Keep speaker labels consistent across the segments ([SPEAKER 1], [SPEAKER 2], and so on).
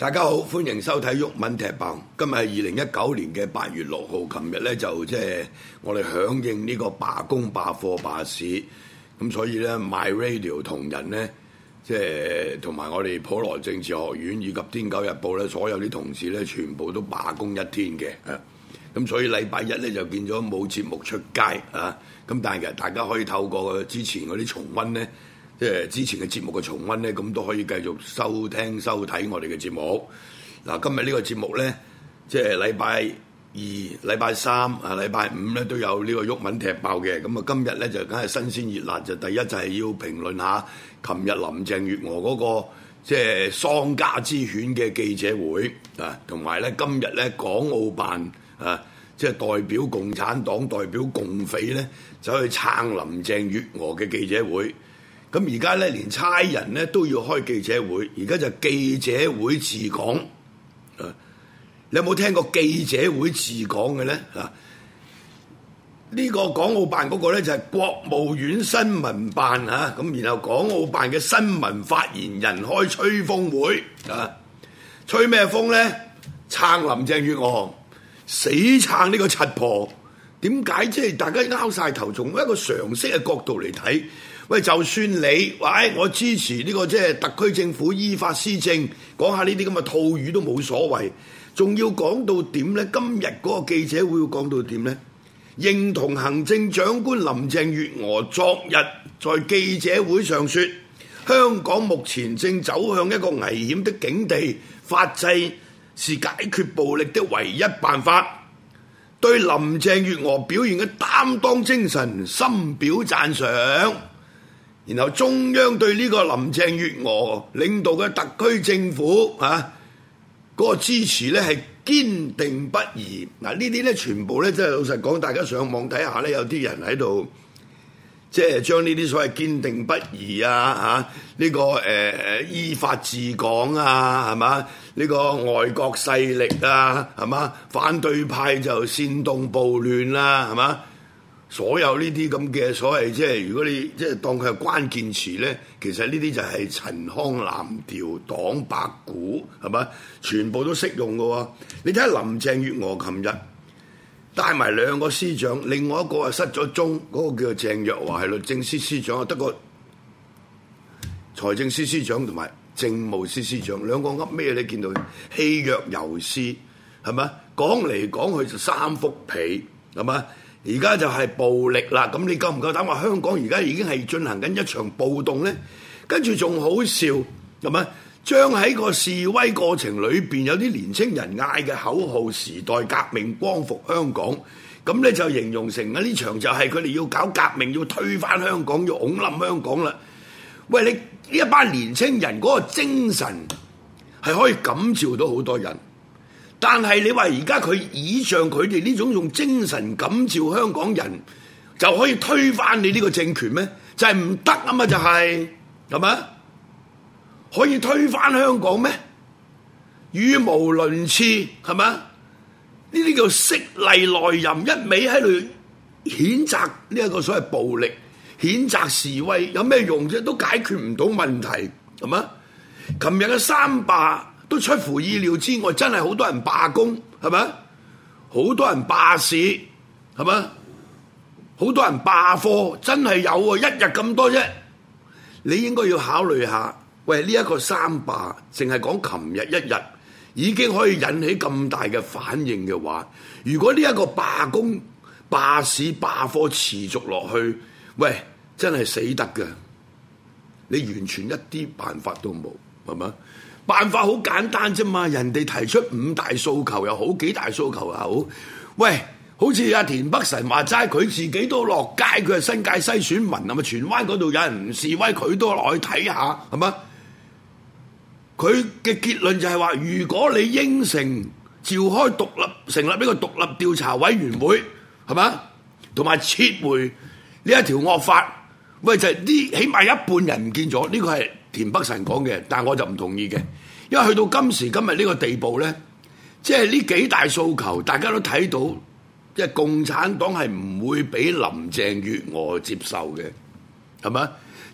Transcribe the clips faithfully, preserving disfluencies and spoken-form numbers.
[SPEAKER 1] 大家好，歡迎收睇毓民踢爆。今日係二零一九年嘅八月六號，琴日咧就即係我哋響應呢個罷工、罷課、罷市，咁所以咧 My Radio 同仁咧，即係同埋我哋普羅政治學院以及天九日報咧，所有啲同事咧，全部都罷工一天嘅啊！咁所以禮拜一咧就見咗冇節目出街啊！咁但係其實大家可以透過之前嗰啲重溫咧。即係之前嘅節目嘅重溫咧，咁都可以繼續收聽收睇我哋嘅節目。嗱，今日呢個節目咧，即係禮拜二、禮拜三啊、禮拜五咧都有呢個毓民踢爆嘅。咁啊，今日咧就梗係新鮮熱辣，就第一就係要評論下琴日林鄭月娥嗰個即係喪家之犬嘅記者會啊，同埋咧今日咧港澳辦啊，即係代表共產黨、代表共匪咧走去撐林鄭月娥嘅記者會。咁而家咧，連差人咧都要開記者會，而家就記者會治港。啊，你有冇聽過記者會治港嘅咧？啊，呢個港澳辦嗰個咧就係國務院新聞辦啊，咁然後港澳辦嘅新聞發言人開吹風會啊，吹咩風咧？撐林鄭月娥，死撐呢個柒婆。點解即係大家拗晒頭？從一個常識嘅角度嚟睇。喂，就算你，喂，我支持呢個即係特區政府依法施政，講下呢啲咁嘅套語都冇所謂，仲要講到點呢？今日嗰個記者會要講到點呢？認同行政長官林鄭月娥昨日在記者會上說，香港目前正走向一個危險的境地，法制是解決暴力的唯一辦法。對林鄭月娥表現嘅擔當精神深表讚賞。然後中央對呢個林鄭月娥領導嘅特區政府啊，嗰個支持咧係堅定不移。嗱，呢啲咧全部咧，即係老實講，大家上網睇下咧，有啲人喺度即係將呢啲所謂堅定不移啊嚇，呢個誒誒依法治港啊，係嘛？呢個外國勢力啊，係嘛？反對派就煽動暴亂啦，係嘛？所有呢啲咁嘅所謂即係如果你即係當佢係關鍵詞咧，其實呢啲就係陳腔濫調、黨八股，係嘛？全部都適用嘅喎。你睇下林鄭月娥琴日帶埋兩個司長，另外一個啊失咗蹤，嗰、那個叫做鄭若驊係律政司司長，得個財政司司長同埋政務司司長，兩個噏咩？你見到氣若游絲，係嘛？講嚟講去就三幅被，係嘛？而家就係暴力啦，咁你夠唔夠膽話香港而家已經係進行緊一場暴動呢？跟住仲好笑，係咪？將喺個示威過程裏邊有啲年青人嗌嘅口號時代革命光復香港，咁咧就形容成啊呢場就係佢哋要搞革命，要推翻香港，要拱冧香港啦。喂，你呢一班年青人嗰個精神係可以感召到好多人。但係你話而家佢倚仗佢哋呢種用精神感召香港人，就可以推翻你呢個政權咩？就係唔得啊嘛！就係係咪？可以推翻香港咩？語無倫次係咪？呢啲叫色厲內荏，一味喺度譴責呢一個所謂暴力，譴責示威，有咩用啫？都解決唔到問題係咪？琴日嘅三罷都出乎意料之外，真係好多人罷工，係咪？好多人罷市，係咪？好多人罷課，真係有喎，一日咁多啫。你應該要考慮下，喂，呢一個三罷，淨係講琴日一日，已經可以引起咁大嘅反應嘅話，如果呢一個罷工、罷市、罷課持續落去，喂，真係死得㗎。你完全一啲辦法都冇，係咪？辦法好簡單啫嘛，人哋提出五大訴求又好，幾大訴求又好，喂，好似阿田北辰話齋，佢自己都落街，佢係新界西選民，係咪？荃灣嗰度有人唔示威，佢都落去睇下，係咪？佢嘅結論就係話，如果你應承召開獨立成立呢個獨立調查委員會，係咪？同埋撤回呢一條惡法，喂，就係呢，起碼一半人唔見咗，呢個係田北辰講嘅，但係我就唔同意嘅，因為去到今時今日呢個地步咧，即係呢幾大訴求，大家都睇到，即係共產黨係唔會俾林鄭月娥接受嘅，係咪？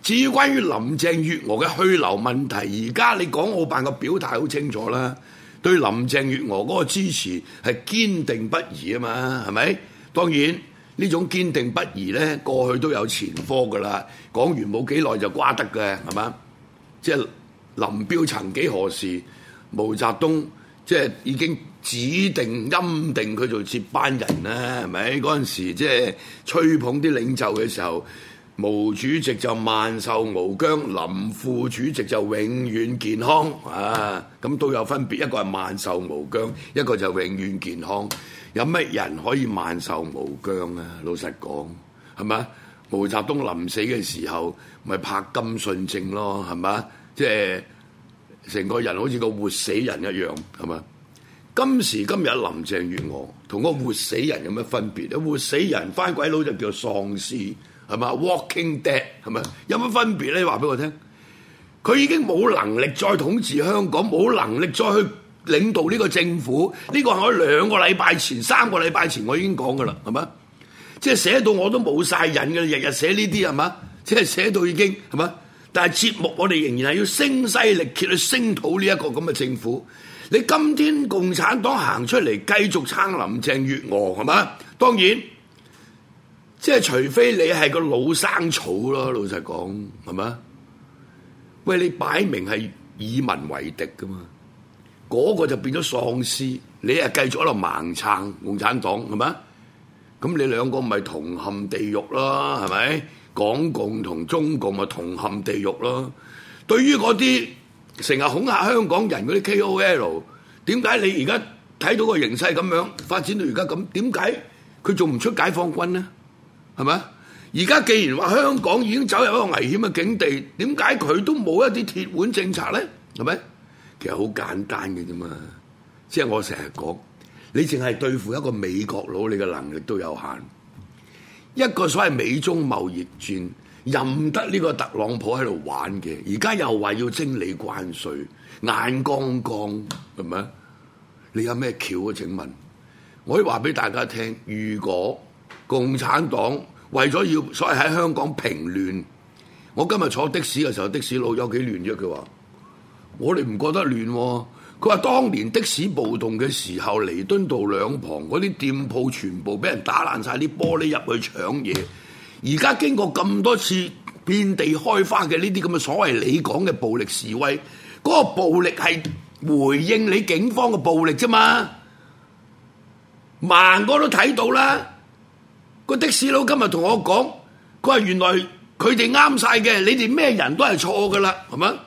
[SPEAKER 1] 至於關於林鄭月娥嘅去留問題，而家你港澳辦嘅表態好清楚啦，對林鄭月娥嗰個支持係堅定不移啊嘛，係咪？當然呢種堅定不移咧，過去都有前科噶啦，講完冇幾耐就瓜得嘅，係嘛？即係林彪曾幾何時，毛澤東即係已經指定欽定佢做接班人啦，係咪？嗰陣時即係吹捧啲領袖嘅時候，毛主席就萬壽無疆，林副主席就永遠健康啊！咁都有分別，一個係萬壽無疆，一個就永遠健康。有乜人可以萬壽無疆啊？老實講，係咪？毛澤東臨死嘅時候，咪拍金信正咯，係咪？即係成個人好似個活死人一樣，係咪？今時今日林鄭月娥同個活死人有乜分別咧？活死人翻鬼佬就叫喪屍。係嘛 ？Walking Dead 係咪？有乜分別咧？你話俾我聽，佢已經冇能力再統治香港，冇能力再去領導呢個政府。呢個係我兩個禮拜前、三個禮拜前我已經講噶啦，係嘛？即係寫到我都冇晒癮嘅，日日寫呢啲係嘛？即係寫到已經係嘛？但係節目我哋仍然係要聲嘶力竭去聲討呢一個咁嘅政府。你今天共產黨行出嚟繼續撐林鄭月娥係嘛？當然。即係除非你係個老生草咯，老實講係嘛？喂，你擺明係以民為敵噶嘛？嗰、那個就變咗喪屍，你係繼續喺度盲撐共產黨係嘛？咁你兩個咪同陷地獄啦，係咪？港共同中共咪同陷地獄咯。對於嗰啲成日恐嚇香港人嗰啲 K O L， 點解你而家睇到個形勢咁樣發展到而家咁？點解佢仲唔出解放軍呢？係咪？而家既然話香港已經走入一個危險嘅境地，點解佢都冇一啲鐵腕政策咧？係咪？其實好簡單嘅啫嘛。即係我成日講，你淨係對付一個美國佬，你嘅能力都有限。一個所謂美中貿易戰，任得呢個特朗普喺度玩嘅，而家又話要徵你關稅，眼光光係咪？你有咩橋啊？請問，我可以話俾大家聽，如果共產黨為咗要所謂喺香港平亂，我今日坐的士嘅時候，的士佬有幾亂啫？佢話：我哋唔覺得亂喎。佢話當年的士暴動嘅時候，彌敦道兩旁嗰啲店鋪全部俾人打爛晒啲玻璃入去搶嘢。而家經過咁多次遍地開花嘅呢啲咁嘅所謂你講嘅暴力示威，嗰個暴力係回應你警方嘅暴力啫嘛。盲哥都睇到啦。個的士佬今日同我講，佢話原來佢哋啱晒嘅，你哋咩人都係錯噶啦，係咪？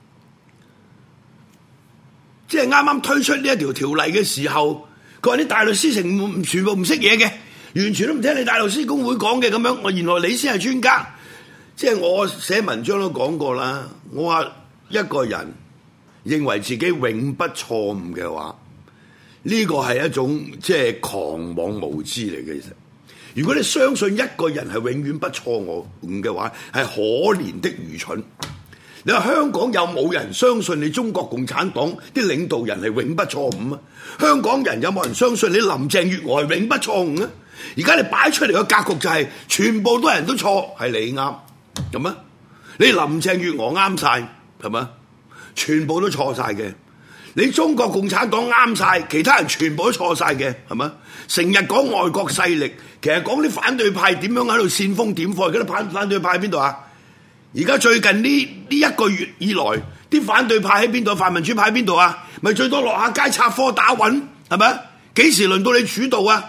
[SPEAKER 1] 即係啱啱推出呢一條條例嘅時候，佢話啲大律師成全部唔識嘢嘅，完全都唔聽你大律師公會講嘅咁樣。我原來你先係專家，即係我寫文章都講過啦。我話一個人認為自己永不錯誤嘅話，呢個係一種即係狂妄無知嚟嘅。其實，如果你相信一個人係永遠不錯誤嘅話，係可憐的愚蠢。你話香港有冇人相信你中國共產黨啲領導人係永不錯誤啊？香港人有冇人相信你林鄭月娥係永不錯誤啊？而家你擺出嚟嘅格局就係全部都人都錯，係你啱咁啊？你林鄭月娥啱晒係嘛？全部都錯晒嘅。你中國共產黨啱晒，其他人全部都錯晒嘅，係嘛？成日講外國勢力，其實講啲反對派點樣喺度煽風點火。嗰啲反反對派喺邊度啊？而家最近呢呢一個月以來，啲反對派喺邊度？泛民主派喺邊度啊？咪最多落下街插科打諢，係咪？幾時輪到你主導啊？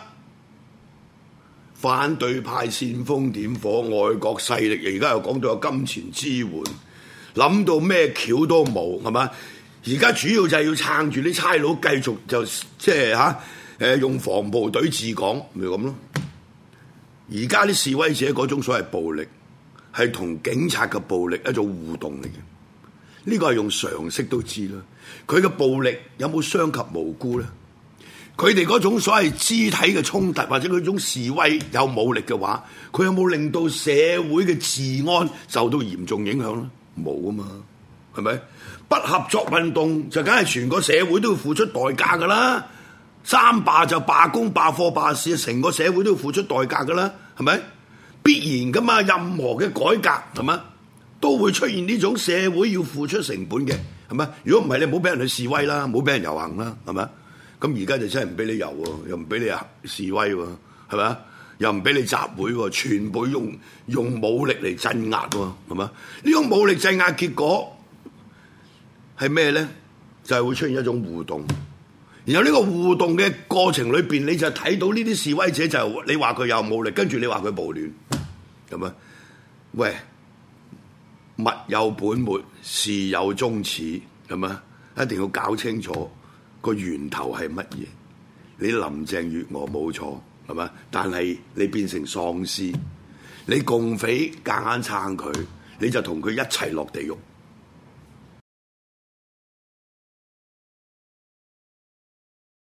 [SPEAKER 1] 反對派煽風點火，外國勢力而家又講到有金錢支援，諗到咩橋都冇，係嘛？而家主要就係要撐住啲差佬，繼續就即係嚇誒用防暴隊治港，咪咁咯。而家啲示威者嗰種所謂暴力，係同警察嘅暴力一種互動嚟嘅，呢個係用常識都知啦。佢嘅暴力有冇傷及無辜咧？佢哋嗰種所謂肢體嘅衝突或者佢種示威有武力嘅話，佢有冇令到社會嘅治安受到嚴重影響咧？冇啊嘛，係咪？不合作運動就梗係全個社會都要付出代價噶啦。三罷就罷工、罷課、罷市，成個社會都要付出代價噶啦，係咪？必然噶嘛，任何嘅改革係嘛， 都會出現呢種社會要付出成本嘅，係咪？如果唔係，你唔好俾人去示威啦，唔好俾人遊行啦，係咪？咁而家就真係唔俾你遊喎，又唔俾你示威喎，係咪？又唔俾你集會喎，全部用用武力嚟鎮壓喎，係咪？呢種武力鎮壓結果係咩咧？就係會出現一種互動，然後呢個互動嘅過程裏邊，你就睇到呢啲示威者就你話佢有武力，跟住你話佢暴亂，咁啊？喂，物有本末，事有終始，係咪？一定要搞清楚個源頭係乜嘢。你林鄭月娥冇錯，係咪？但係你變成喪屍，你共匪夾硬撐佢，你就同佢一齊落地獄。